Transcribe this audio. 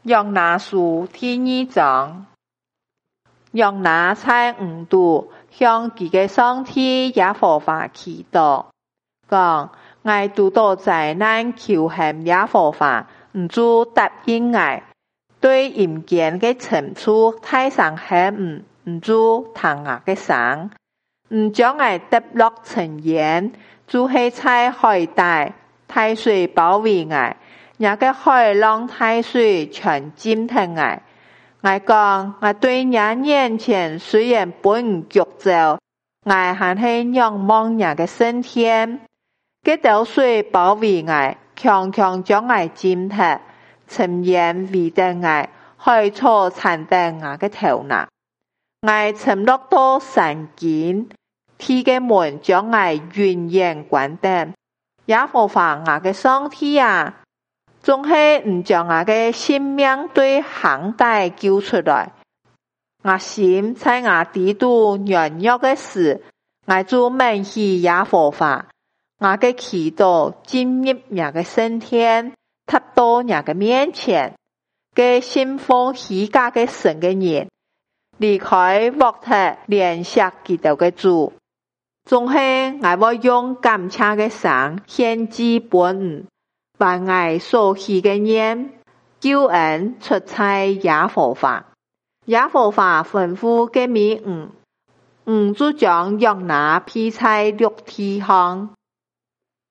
約拿書第2章，約拿在5度向佢嘅上帝耶和華祈禱，講：我拄到災難求向耶和華，唔就答應我，對陰間嘅懲處太上險唔就聽我嘅聲，唔將我跌落深淵，就是在海底，大水包圍我。那個海浪大水全浸透我。我講，我對你眼前雖然本腳走，我還是仰望你個聖天。這道水包圍我，強強將我浸透，深淵圍得我，海草纏得我個頭腦。我沉落到山間，天個門將我永遠關閉。耶和華我個上帝啊！總係唔將我嘅性命對坑底救出來，我心在我低度軟弱嘅時，我就問起耶和華，我嘅祈禱進入你嘅聖天，達到你嘅面前，嘅信奉虛假嘅神嘅人，離開獲得憐惜基督嘅主，總係我會用感謝嘅心獻祭本恩。把我所許嘅願救恩出在耶和華，耶和華吩咐嘅命就將約拿披在陸地上，